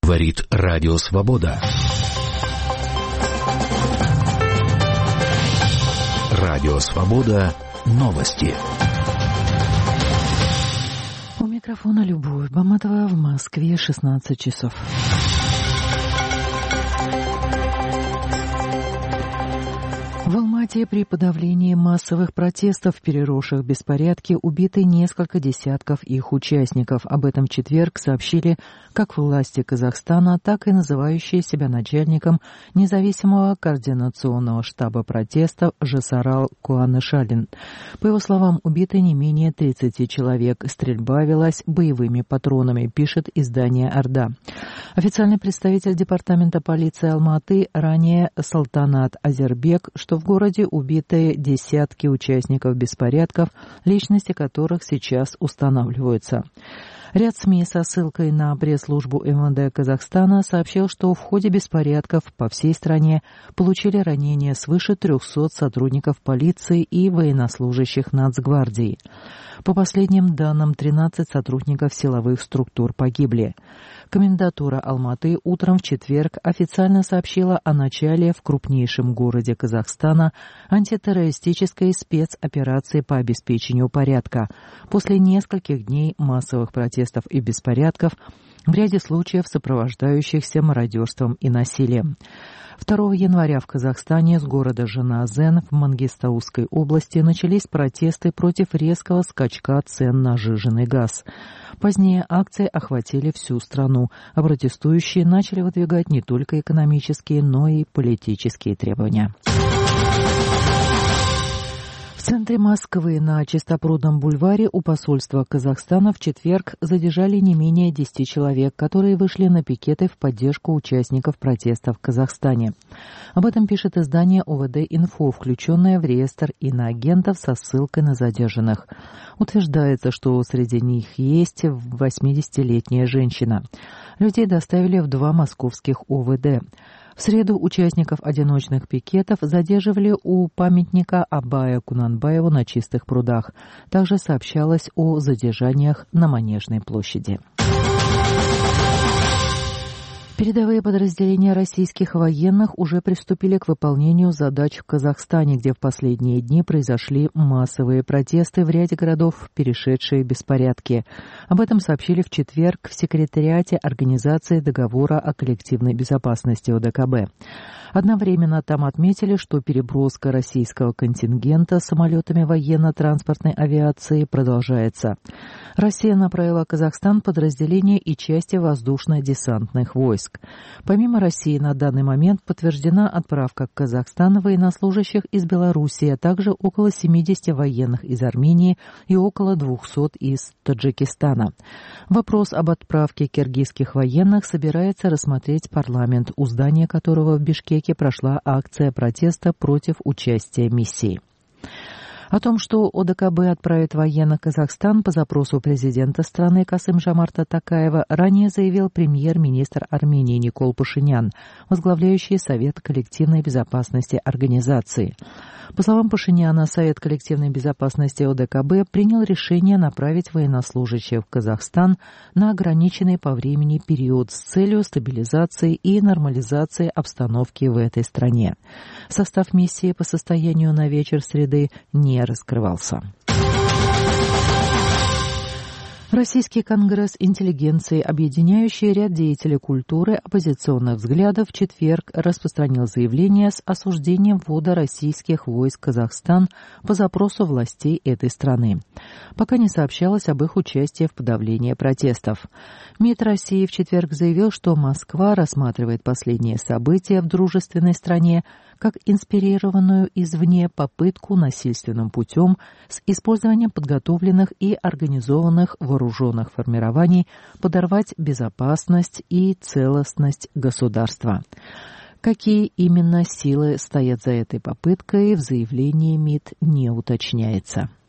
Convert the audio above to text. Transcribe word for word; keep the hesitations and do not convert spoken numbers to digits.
говорит Радио Свобода. Радио Свобода. Новости. У микрофона Любовь Баматова, в Москве шестнадцать часов. В Алмате при подавлении массовых протестов, переросших беспорядки, убиты несколько десятков их участников. Об этом в четверг сообщили как власти Казахстана, так и называющие себя начальником независимого координационного штаба протестов Жасарал Куанышалин. По его словам, убиты не менее тридцати человек. Стрельба велась боевыми патронами, пишет издание «Орда». Официальный представитель департамента полиции Алматы, ранее Салтанат Азербек, что в городе убиты десятки участников беспорядков, личности которых сейчас устанавливаются. Ряд СМИ со ссылкой на пресс-службу эм вэ дэ Казахстана сообщил, что в ходе беспорядков по всей стране получили ранения свыше трехсот сотрудников полиции и военнослужащих Нацгвардии. По последним данным, тринадцать сотрудников силовых структур погибли. Комендатура Алматы утром в четверг официально сообщила о начале в крупнейшем городе Казахстана антитеррористической спецоперации по обеспечению порядка после нескольких дней массовых протестов и беспорядков, в ряде случаев сопровождающихся мародерством и насилием. второго января в Казахстане с города Жаназен в Мангистауской области начались протесты против резкого скачка цен на сжиженный газ. Позднее акции охватили всю страну, а протестующие начали выдвигать не только экономические, но и политические требования. В центре Москвы на Чистопрудном бульваре у посольства Казахстана в четверг задержали не менее десяти человек, которые вышли на пикеты в поддержку участников протестов в Казахстане. Об этом пишет издание о вэ дэ-Инфо, включенное в реестр иноагентов со ссылкой на задержанных. Утверждается, что среди них есть восьмидесятилетняя женщина. Людей доставили в два московских о вэ дэ. В среду участников одиночных пикетов задерживали у памятника Абая Кунанбаеву на Чистых прудах. Также сообщалось о задержаниях на Манежной площади. Передовые подразделения российских военных уже приступили к выполнению задач в Казахстане, где в последние дни произошли массовые протесты в ряде городов, перешедшие в беспорядки. Об этом сообщили в четверг в секретариате Организации договора о коллективной безопасности о дэ ка бэ. Одновременно там отметили, что переброска российского контингента самолетами военно-транспортной авиации продолжается. Россия направила в Казахстан подразделения и части воздушно-десантных войск. Помимо России на данный момент подтверждена отправка в Казахстан военнослужащих из Белоруссии, а также около семидесяти военных из Армении и около двухсот из Таджикистана. Вопрос об отправке киргизских военных собирается рассмотреть парламент, у здания которого в Бишкеке прошла акция протеста против участия миссии. О том, что о дэ ка бэ отправит военных в Казахстан по запросу президента страны Касым-Жомарта Токаева, ранее заявил премьер-министр Армении Никол Пашинян, возглавляющий Совет коллективной безопасности организации. По словам Пашиняна, Совет коллективной безопасности о дэ ка бэ принял решение направить военнослужащих в Казахстан на ограниченный по времени период с целью стабилизации и нормализации обстановки в этой стране. Состав миссии по состоянию на вечер среды не раскрывался. Российский конгресс интеллигенции, объединяющий ряд деятелей культуры оппозиционных взглядов, в четверг распространил заявление с осуждением ввода российских войск в Казахстан по запросу властей этой страны. Пока не сообщалось об их участии в подавлении протестов. МИД России в четверг заявил, что Москва рассматривает последние события в дружественной стране как инспирированную извне попытку насильственным путем с использованием подготовленных и организованных вооруженных формирований подорвать безопасность и целостность государства. Какие именно силы стоят за этой попыткой, в заявлении МИД не уточняется.